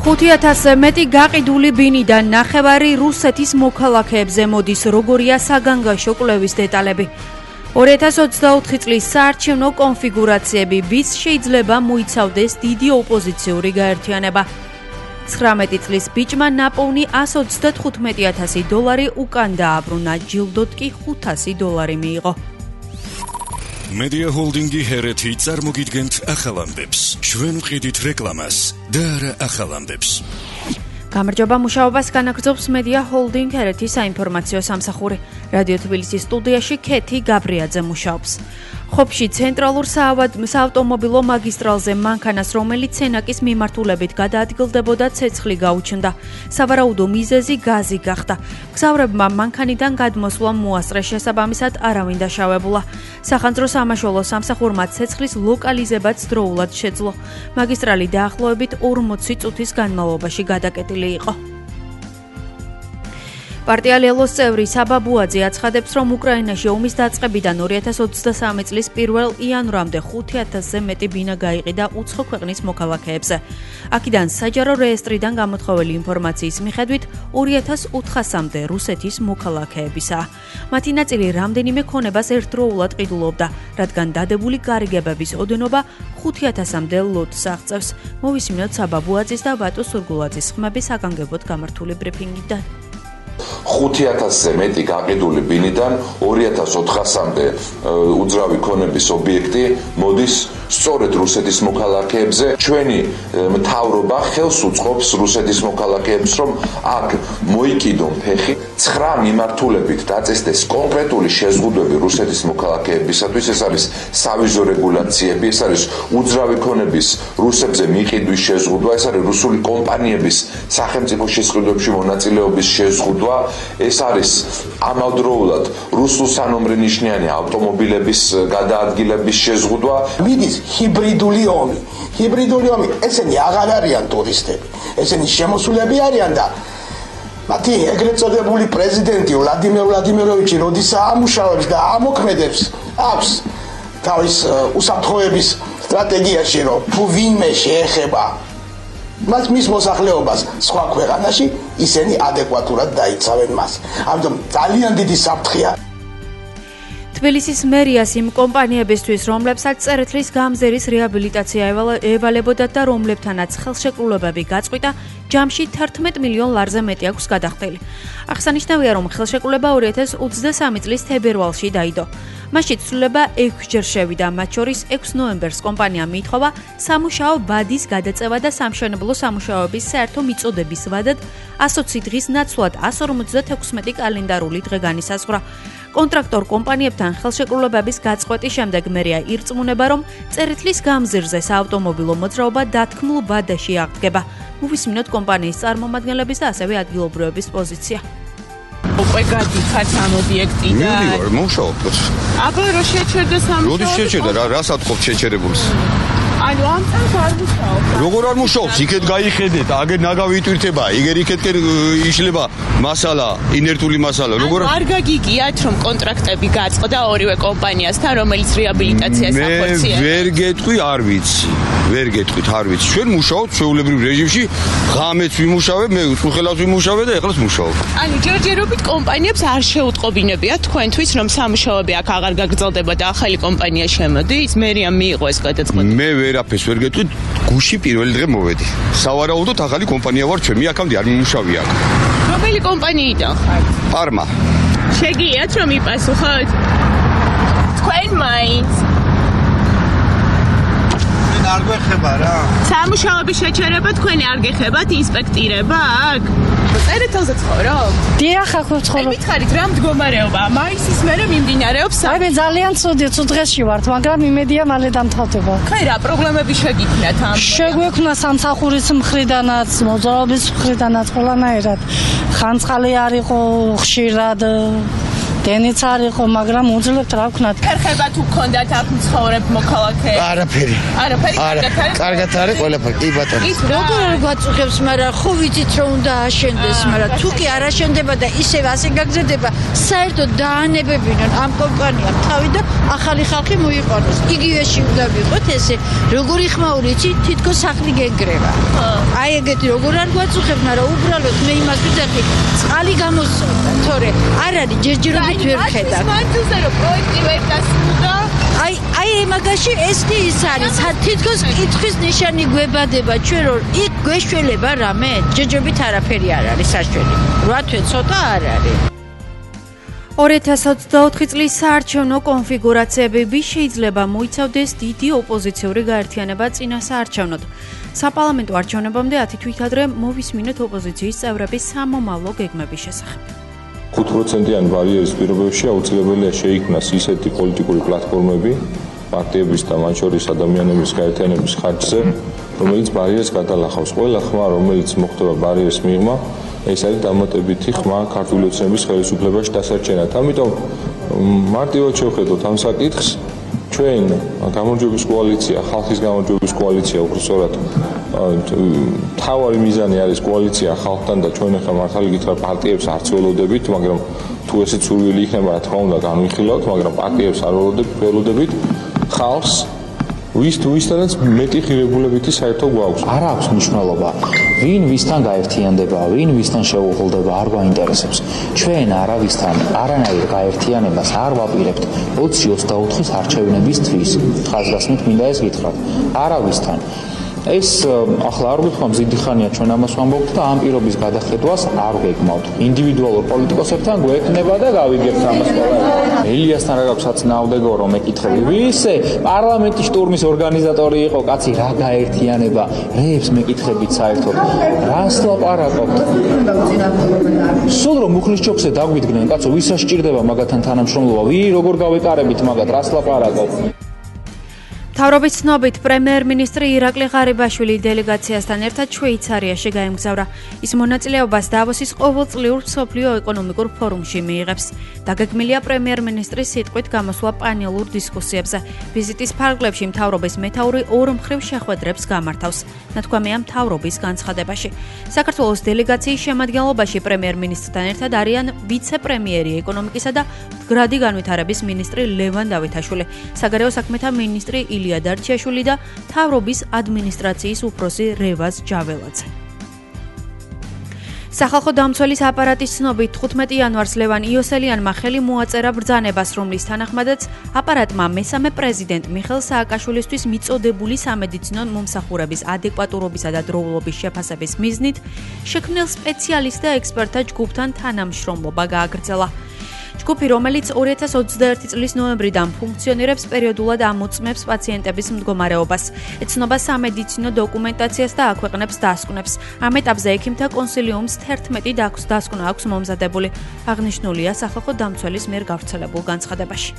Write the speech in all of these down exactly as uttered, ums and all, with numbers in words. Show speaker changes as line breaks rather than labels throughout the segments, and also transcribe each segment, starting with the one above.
ხუთი ათასზე მეტი გაყიდული ბინიდან ნახევარი რუსეთის მოქალაქეებზე მოდის, როგორია საგანგაშო კვლევის დეტალები. ორი ათას ოცდაოთხი წლის საარჩევნო კონფიგურაციები ვის შეიძლება მოიცავდეს დიდი ოპოზიციური გაერთიანება. ცხრამეტი წლის ბიჭმა ნაპოვნი ასი ოცდათხუთმეტი ათასი დოლარი უკან დააბრუნა, ჯილდოდ კი ხუთასი დოლარი მიიღო.
Media Holdingi ჰერეთი წარმოგიდგენთ ახალამდებს. ჩვენ ვყიდით რეკლამას და არა ახალამდებს.
გამარჯობა, მუშაობას განაგრძობს Media Holding ჰერეთის საინფორმაციო სამსახური. რადიო თბილისის სტუდიაში ქეთი გაბრიაძე მუშაობს. ხოფში ცენტრალურ საავტომობილო მაგისტრალზე მანქანას, რომელიც სენაკის მიმართულებით გადაადგილდებოდა, ცეცხლი გაუჩნდა. სავარაუდო მიზეზი გაზი გახდა. მგზავრებმა მანქანიდან გადმოსვლა მოასწრეს, შესაბამისად არავინ დაშავებულა. სახანძრო სამაშველო სამსახურმა ცეცხლის ლოკალიზებაც დროულად შეძლო. მაგისტრალი დაახლოებით ორმოცი წუთის განმავლობაში გადაკეტილი იყო. პარტია ლელოს წევრი საბა ბუაძე აცხადებს, რომ უკრაინაში ომის დაწყებიდან ორი ათას ოცდასამი წლის პირველ იანვრამდე ხუთი ათასზე მეტი ბინა გაიყიდა უცხო ქვეყნის მოქალაქეებზე. აქედან საჯარო რეესტრიდან გამოთხოვილი ინფორმაციის მიხედვით ორი ათას ოთხასამდე რუსეთის მოქალაქეებისაა. მათი ნაწილი რამდენიმე ქონებას ერთდროულად ყიდულობდა, რადგან დადებული გარიგებების ოდენობა ხუთი ათასამდე ლოტს აღწევს. მოვისმინოთ საბა ბუაძის და ბატო სურგულაძის ხმები საგანგებოდ გამართული ბრიფინგიდან.
ხუთი ათასზე მეტი გაყიდული ბინიდან ორი ათას ოთხასამდე უძრავი ქონების ობიექტი მოდის სწორედ რუსეთის მოქალაქეებზე. ჩვენი მთავრობა ხელს უწყობს რუსეთის მოქალაქეებს, რომ აქ მოიკიდონ ფეხი, ცხრა მიმართულებით დაწესდეს კონკრეტული შეზღუდვები რუსეთის მოქალაქეებისათვის. ეს არის სავიზო რეგულაციები, ეს არის უძრავი ქონების რუსებზე მიყიდვის შეზღუდვა, ეს არის რუსული კომპანიების სახელმწიფო შესყიდვებში მონაწილეობის შეზღუდვა. ეს არის ამავდროულად რუსულ სანომრენიშნიანი ავტომობილების გადაადგილების შეზღუდვა.
მიდის ჰიბრიდული ომი. ჰიბრიდული ომი, ესენი აღარ არიან ტურისტები. ესენი შემოსულები არიან და მათი ეგრეთ წოდებული პრეზიდენტი ვლადიმერ ვლადიმიროვიჩი როდის ამუშავებს და ამოქმედებს აქვს თავის უსაფრთხოების სტრატეგიაში, რომ თუ ვინმე შეეხება მას მის მოსახლეობას სხვა ქვეყანაში, ისინი ადეკვატურად დაიცავენ მას. ამიტომ ძალიან დიდი საფრთხეა.
თბილისის მერიას იმ კომპანიებისთვის, რომლებსაც წერეთლის გამზერის რეაბილიტაცია ევალებოდათ და რომლებთანაც ხელშეკრულებები გაწყვიტა, ჯამში თერთმეტ მილიონ ლარზე მეტი აქვს გადახდილი. აღსანიშნავია, რომ ხელშეკრულება ორი ათას ოცდასამი წლის თებერვალში დაიდო. მასში ცვლილება ექვსჯერ შევიდა, მათ შორის ექვსი ნოემბერს კომპანიამ მიითხოვა სამუშაო ვადის გადაწევა და სამშენებლო სამუშაოების საერთო მიწოდების ვადად ასოცი დღის ნაცვლად ასი ორმოცდათექვსმეტი კალენდარული დღე განისაზღვრა. კონტრაქტორ კომპანიებთან ხელშეკრულებების გაწყვეტის შემდეგ მერია ირწმუნება, რომ წერეთლის გამზირზე საავტომობილო მოძრაობა დათქმულ ვადაში აღდგება. მოვისმინოთ კომპანიის წარმომადგენლების და ასევე ადგილობრივების პოზიცია.
უკვე გადიხართ ამ ობიექტიდან.
მივიდივარ, მოვშავობთ.
აბა რო შეჩერდა სამუშაო.
როდის შეჩერდა, რა რას ატყობთ შეჩერებულს?
ანუ ამ წელს არ მუშაობ.
როგორ არ მუშაობს? იქეთ გაიხედეთ, აგერ ნაგავი იტვირთება, იგერ იქეთკენ იშლება მასალა, ინერტული მასალა. როგორ
არ გაგიგიათ, რომ კონტრაქტები გაწყდა ორივე კომპანიასთან, რომელიც რეაბილიტაციას ახორციელებს?
მე ვერ გეტყვი, არ ვიცი. ვერ გეტყვით, არ ვიცი. ჩვენ მუშაობთ ჩვეულებრივ რეჟიმში, ღამეც ვიმუშავებ, მე უცხოელას ვიმუშავებ და ეხლაც მუშაობ.
ანუ ჯერჯერობით კომპანიებს არ შეუტყობინებიათ თქვენთვის, რომ სამუშაოები აქ აღარ გაგრძელდება და ახალი კომპანია შემოდის? მერიამ მიიღო ეს გადაწყვეტა.
მე ვერაფერს ვერ გეტყვით, გუში პირველი დღე მოვედი. სავარაუდოდ ახალი კომპანია ვარ ჩემი, აქამდე არ მიმუშავი აქ.
რომელი კომპანიიდან ხართ?
პარმა.
შეგიათ რომ იპასუხოთ? თქვენ მაინც
არ გვეხება რა.
სამუშაოების შეჩერება თქვენი არ გეხებათ, ინსპექტირება აქ? წერეთელზე ცხოვრობ?
დიახ, აქ ვცხოვრობ.
მითხარით რა მდგომარეობა? მაისის მერე მიმდინარეობს?
აი მე ძალიან ცუდი, ცუდ დღეში ვართ, მაგრამ იმედია მალე დამთავრდება.
ხაი რა პრობლემები შეგიქმნათ ამ?
შეგვექმნა სამსახურის მხრიდანაც, მოძრაობის მხრიდანაც ყველანაირად. ხანწყალი არ იყო ხშირად დენიც არ იყო, მაგრამ უძლებთ რა ვქნათ.
ხერხება თუ გქონდათ აქ მცხოვრებ მოქალაქე?
არაფერი.
არაფერი, კარგად არის.
კარგად არის ყველაფერი, კი ბატონო.
როგორ არ გვაწუხებს, მაგრამ ხო ვიცით რომ უნდა აშენდეს, მაგრამ თუ კი არ აშენდება და ისევ ასე გაგზდება, საერთოდ დაანებებინონ ამ კომპანიამ თავი და ახალი ხალხი მოიყვანოს. იგივეში უნდა ვიყოთ ესე, როგორი ხმაური იცი, თითქოს სახლი გეგრევა. აი ეგეთი როგორ არ გვაწუხებს, მაგრამ უბრალოდ მე იმას ვიძახი, წყალი გამოსწორდა, თორე არ არის ჯერჯერობით ვერ ხედავ.
მანძილზე რომ პროექტი ვერ დასრულდა.
აი აი მაგაში ეს კი ის არის, თითქოს კითხვის ნიშანი გვებადება ჩვენ რომ იქ გვეშველება რამე, ჯერჯერობით არაფერი არ არის საშველი. რვა თვე ცოტა არ არის.
ორი ათას ოცდაოთხი წლის საარჩევნო კონფიგურაციები შეიძლება მოიცავდეს დიდი ოპოზიციური გაერთიანება წინა საარჩევნოდ. საპარლამენტო არჩევნებამდე ათი თვით ადრე მოვისმინოთ ოპოზიციის წევრების სამომავლო გეგმების შესახებ.
ხუთ პროცენტიანი ბარიერის პირობებში აუცილებელია შეიქმნას ისეთი პოლიტიკური პლატფორმები პარტიების და მათ შორის ადამიანების გაერთიანების ხარჯზე, რომელიც ბარიერს გადალახავს. ყველა ხმა, რომელიც მოხდება ბარიერის მიღმა, ეს არის დამატებითი ხმა ქართული ოცნების ხელისუფლებაში დასარჩენად. ამიტომ მარტივად შევხედოთ ამ საკითხს. ჩვენ გამარჯვების კოალიცია, ხალხის გამარჯვების კოალიცია, უბრალოდ თავარი მიზანი არის კოალიცია ხალხთან და ჩვენ ახლა მართალი გითხრათ პარტიებს არც ველოდებით, მაგრამ თუ ესეც სურვილი იქნება, რა თქმა უნდა განვიხილავთ, მაგრამ პარტიებს არ ველოდებით, ხალხს ვის თუ ვისთანაც მეტი ღირებულებითი საერთო გვაქვს.
არ აქვს მნიშვნელობა, ვინ ვისთან გაერთიანდება, ვინ ვისთან შეუღლდება, არ გვაინტერესებს. ჩვენ არავისთან არანაირ გაერთიანებას არ ვაპირებთ ოცი ოცდაოთხის არჩევნებისთვის. ხაზგასმით მინდა ეს გითხრათ. არავისთან. ეს ახლა არ ვიხმამ ზიდი ხანია ჩვენ ამას ვამბობთ და ამ პირობის გადახედვას არ ვგეგმავთ. ინდივიდუალურ პოლიტიკოსებთან გვექნება და გავიგებთ ამას ყველა. ელიასთან რა გაქვს საწინააღმდეგო რომ ეკითხები, ვისე პარლამენტის შტურმის ორგანიზატორი იყო კაცი, რა გაერთიანება, რეებს მეკითხებით საერთოდ. რას ლაპარაკობთ? სულ რომ მუხლის ჩოქზე დაგვიდგნენ, კაცო, ვისაც სჭირდება მაგათთან თანამშრომლობა, ვი როგორ გავეკარებით მაგათ, რას ლაპარაკობთ?
მთავრობის ცნობით პრემიერ-მინისტრი ირაკლი ღარიბაშვილი დელეგაციასთან ერთად შვეიცარიაში გაემგზავრა. ის მონაწილეობას დავოსის ყოველწლიურ მსოფლიო ეკონომიკურ ფორუმში მიიღებს. დაგეგმილია პრემიერ-მინისტრის სიტყვით გამოსვლა პანელურ დისკუსიებზე. ვიზიტის ფარგლებში მთავრობის მეთაური ორ მხრივ შეხვედრებს გამართავს. ნათქვამია მთავრობის განცხადებაში. საქართველოს დელეგაციის შემადგენლობაში პრემიერ-მინისტრთან ერთად არიან ვიცე-პრემიერი ეკონომიკისა და მდგრადი განვითარების მინისტრი ლევან დავითაშვილი, საგარეო საქმეთა მინისტრი ილია დარჩიაშვილი და მთავრობის ადმინისტრაციის უფროსი რევაზ ჯაველაძე. სახალხო დამცველის აპარატის ცნობით თხუთმეტი იანვარს ლევან იოსელიანმა ხელი მოაწერა ბრძანებას, რომლის თანახმადაც აპარატმა მესამე პრეზიდენტ მიხეილ სააკაშვილისთვის მიწოდებული სამედიცინო მომსახურების ადეკვატურობისა და დროულობის შეფასების მიზნით შექმნილ სპეციალისტ და ექსპერტთა ჯგუფთან თანამშრომლობა გააგრძელა. ჯგუფი, რომელიც ორი ათას ოცდაერთი წლის ნოემბრიდან ფუნქციონირებს, პერიოდულად ამოწმებს პაციენტების მდგომარეობას, ეცნობა სამედიცინო დოკუმენტაციას და აქვეყნებს დასკვნებს. ამ ეტაპზე ექიმთა კონსილიუმს თერთმეტი დასკვნა აქვს მომზადებული. აღნიშნულია სახალხო დამცველის მიერ გავრცელებულ განცხადებაში.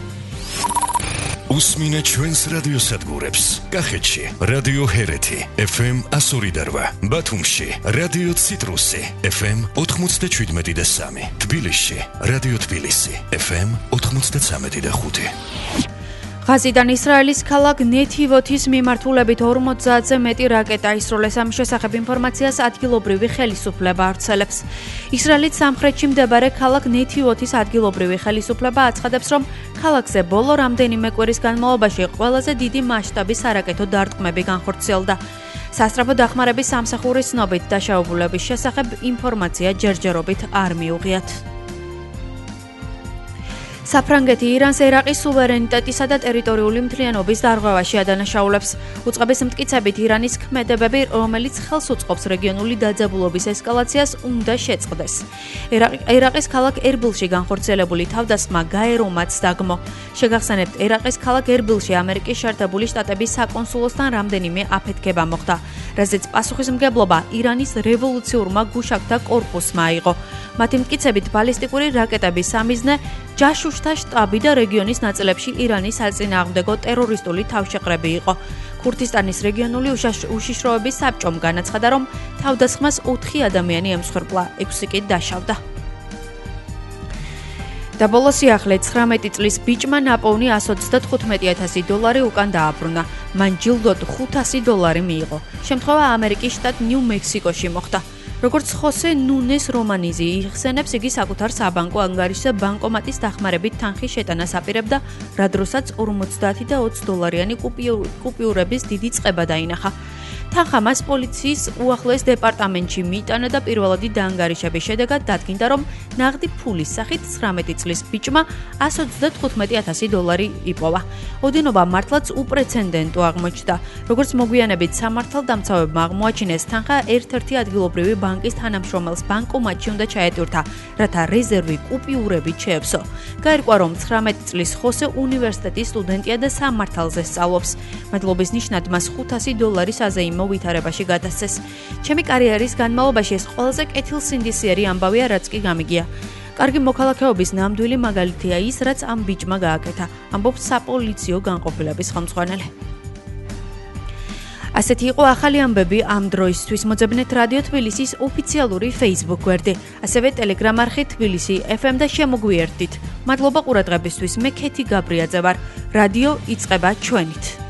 უსმინე ჩვენს რადიოსადგურებს. კახეთში რადიო ჰერეთი ეფ ემ εκατო ორი და რვა, ბათუმში რადიო ციტრუსი ეფ ემ ოთხმოცდაშვიდმეტი და სამი, თბილისში რადიო თბილისი ეფ ემ ოთხმოცდაცამეტი და ხუთი.
ღაზიდან ისრაელის ქალაქ ნეთივოთის მიმართულებით ორმოცდაათზე მეტი რაკეტა ისროლეს. ამ შესახებ ინფორმაციას ადგილობრივი ხელისუფლება ავრცელებს. ისრაელის სამხრეთში მდებარე ქალაქ ნეთივოთის ადგილობრივი ხელისუფლება აცხადებს, რომ ქალაქზე ბოლო რამდენიმე კვირის განმავლობაში ყველაზე დიდი მასშტაბის არაკეტო დარტყმები განხორციელდა. სასწრაფო დახმარების სამსახურის ცნობით დაშავებულების შესახებ ინფორმაცია ჯერჯერობით არ მიუღიათ. საფრანგეთი ირანს ერაყის სუვერენიტეტისა და ტერიტორიული მთლიანობის დარღვევაში ადანაშაულებს. უწყების მტკიცებით ირანის ქმედებები, რომელიც ხელს უწყობს რეგიონული დაძაბულობის ესკალაციას, უნდა შეწყდეს. ერაყის ქალაქ ერბილში განხორციელებული თავდასხმა გაერომაც დაგმო. შეგახსენებთ, ერაყის ქალაქ ერბილში ამერიკის შეერთებული შტატების საკონსულოსთან რამდენიმე აფეთქება მოხდა, რაზეც პასუხისმგებლობა ირანის რევოლუციურმა გუშაკთა კორპუსმა აიღო. მათი მტკიცებით, ბალისტიკური რაკეტების სამიზნე ჯაშუშთა შტაბი და რეგიონის ნაწილებში ირანის საწინააღმდეგო ტერორისტული თავშეყრები იყო. ქურთისტანის რეგიონული უშიშროების საბჭომ განაცხადა, რომ თავდასხმას ოთხი ადამიანი ემსხვერპლა, ექვსი კი დაშავდა. და ბოლოს სიახლე ცხრამეტი წლის ბიჭმა ნაპოვნი εκατს ოცდათხუთმეტი ათასი დოლარი უკან დააბრუნა. მან ჯილდოდ ხუთასი დოლარი მიიღო. შემთხვევა ამერიკის შტატ ნიუ-მექსიკოში მოხდა. როგორც ხოსე ნუნეს რომანიზი იხსენებს, იგი საკუთარ საბანკო ანგარიშზე ბანკომატის დახმარებით თანხის შეტანას აპირებდა, რა დროსაც ორმოცდაათი და ოცი დოლარიანი კუპიურების დიდი წყება დაინახა. თანხა მას პოლიციის უახლოეს დეპარტამენტში მიიტანა და პირველადი დაანგარიშების შედეგად დადგინდა, რომ ნაღდი ფულის სახით ცხრამეტი წლის ბიჭმა εκατს ოცდათხუთმეტი ათასი დოლარი იპოვა. ოდენობა მართლაც უპრეცედენტო აღმოჩნდა. როგორც მოგვიანებით სამართალდამცავებმა აღმოაჩინეს, თანხა ერთ-ერთი ადგილობრივი ბანკის თანამშრომელს ბანკომატში უნდა ჩაეტვირთა, რათა რეზერვი კუპიურებით შეეფსო. გაირკვა, რომ ცხრამეტი წლის ხოსე უნივერსიტეტის სტუდენტია და სამართალზე სწავლობს. მადლობის ნიშნად მას ხუთასი დოლარი საზეიმო ვითარებაში გადასცეს. ჩემი კარიერის განმავლობაში ეს ყველაზე კეთილსინდისიერი ამბავია, რაც კი გამიგია. კარგი მოქალაქეობის ნამდვილი მაგალითია ის, რაც ამ ბიჭმა გააკეთა, ამბობს საპოლიციო განყოფილების ხელმძღვანელი. ასეთი იყო ახალი ამბები ამ დროისთვის. მოძებნეთ რადიო თბილისის ოფიციალური Facebook გვერდი, ასევე Telegram არხი თბილისი ეფ ემ და შემოგვიერთდით. მადლობა ყურადღებისთვის. მე ქეთი გაბრიაძე ვარ. რადიო იწყება ჩვენით.